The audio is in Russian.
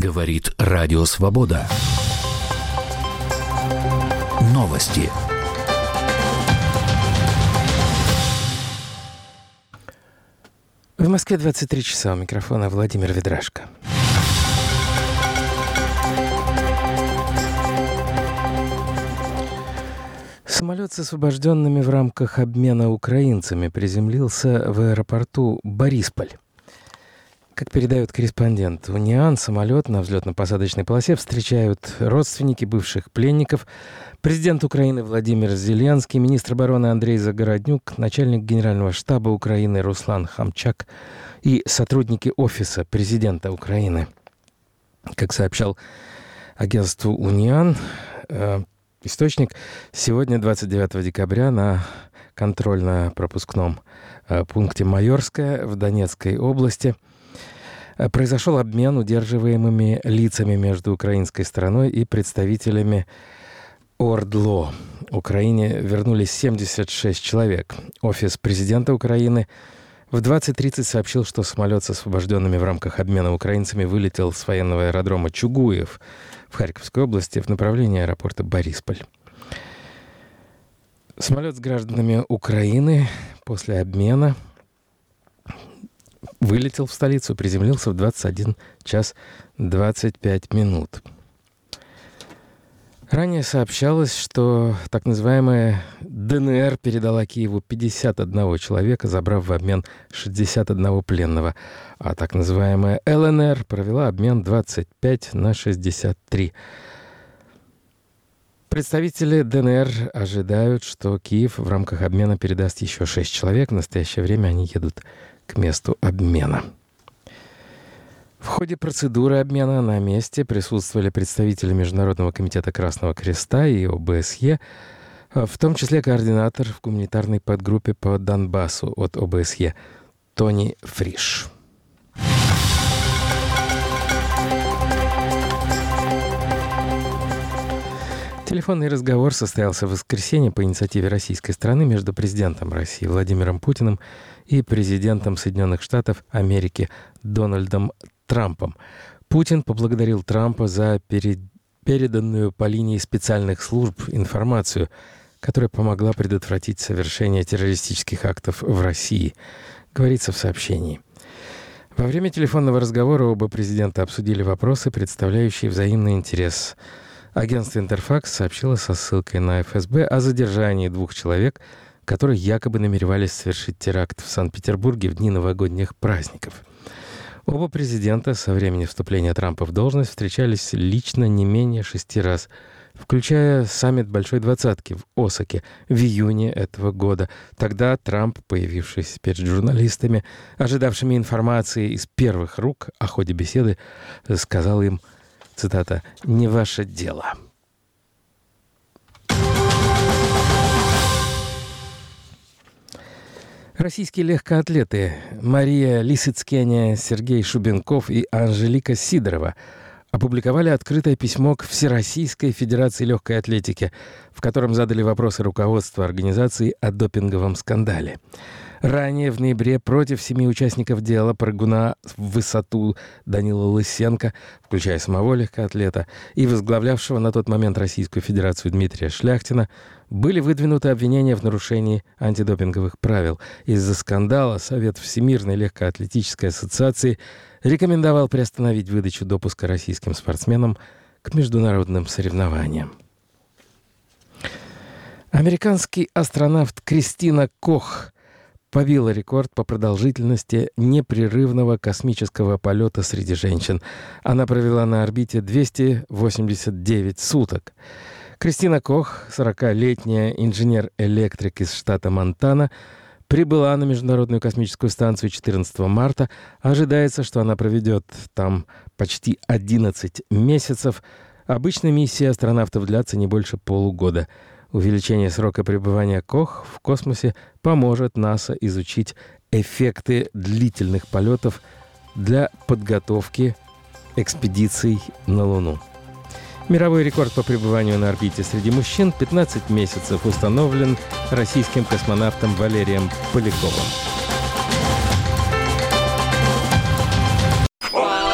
Говорит Радио Свобода. Новости. В Москве 23 часа. У микрофона Владимир Ведрашко. Самолет с освобожденными в рамках обмена украинцами приземлился в аэропорту Борисполь. Как передает корреспондент УНИАН, самолет на взлетно-посадочной полосе встречают родственники бывших пленников, президент Украины Владимир Зеленский, министр обороны Андрей Загороднюк, начальник Генерального штаба Украины Руслан Хамчак и сотрудники Офиса президента Украины. Как сообщал агентству УНИАН, источник, сегодня, 29 декабря, на контрольно-пропускном пункте Майорское в Донецкой области произошел обмен удерживаемыми лицами между украинской стороной и представителями ОРДЛО. Украине вернулись 76 человек. Офис президента Украины в 20:30 сообщил, что самолет с освобожденными в рамках обмена украинцами вылетел с военного аэродрома Чугуев в Харьковской области в направлении аэропорта Борисполь. Самолет с гражданами Украины после обмена вылетел в столицу, приземлился в 21 час 25 минут. Ранее сообщалось, что так называемая ДНР передала Киеву 51 человека, забрав в обмен 61 пленного, а так называемая ЛНР провела обмен 25 на 63. Представители ДНР ожидают, что Киев в рамках обмена передаст еще 6 человек. В настоящее время они едут к месту обмена. В ходе процедуры обмена на месте присутствовали представители Международного комитета Красного Креста и ОБСЕ, в том числе координатор в гуманитарной подгруппе по Донбассу от ОБСЕ Тони Фриш. Телефонный разговор состоялся в воскресенье по инициативе российской стороны между президентом России Владимиром Путиным и президентом Соединенных Штатов Америки Дональдом Трампом. Путин поблагодарил Трампа за переданную по линии специальных служб информацию, которая помогла предотвратить совершение террористических актов в России, говорится в сообщении. Во время телефонного разговора оба президента обсудили вопросы, представляющие взаимный интерес. Агентство «Интерфакс» сообщило со ссылкой на ФСБ о задержании 2 человек, которые якобы намеревались совершить теракт в Санкт-Петербурге в дни новогодних праздников. Оба президента со времени вступления Трампа в должность встречались лично не менее 6 раз, включая саммит Большой Двадцатки в Осаке в июне этого года. Тогда Трамп, появившись перед журналистами, ожидавшими информации из первых рук о ходе беседы, сказал им, цитата, «не ваше дело». Российские легкоатлеты Мария Лисицкеня, Сергей Шубенков и Анжелика Сидорова опубликовали открытое письмо к Всероссийской Федерации легкой атлетики, в котором задали вопросы руководству организации о допинговом скандале. Ранее, в ноябре, против 7 участников дела прыгуна в высоту Данила Лысенко, включая самого легкоатлета, и возглавлявшего на тот момент Российскую Федерацию Дмитрия Шляхтина, были выдвинуты обвинения в нарушении антидопинговых правил. Из-за скандала Совет Всемирной легкоатлетической ассоциации рекомендовал приостановить выдачу допуска российским спортсменам к международным соревнованиям. Американский астронавт Кристина Кох побила рекорд по продолжительности непрерывного космического полета среди женщин. Она провела на орбите 289 суток. Кристина Кох, 40-летняя инженер-электрик из штата Монтана, прибыла на Международную космическую станцию 14 марта. Ожидается, что она проведет там почти 11 месяцев. Обычно миссии астронавтов длятся не больше полугода. Увеличение срока пребывания Кох в космосе поможет НАСА изучить эффекты длительных полетов для подготовки экспедиций на Луну. Мировой рекорд по пребыванию на орбите среди мужчин 15 месяцев установлен российским космонавтом Валерием Поляковым.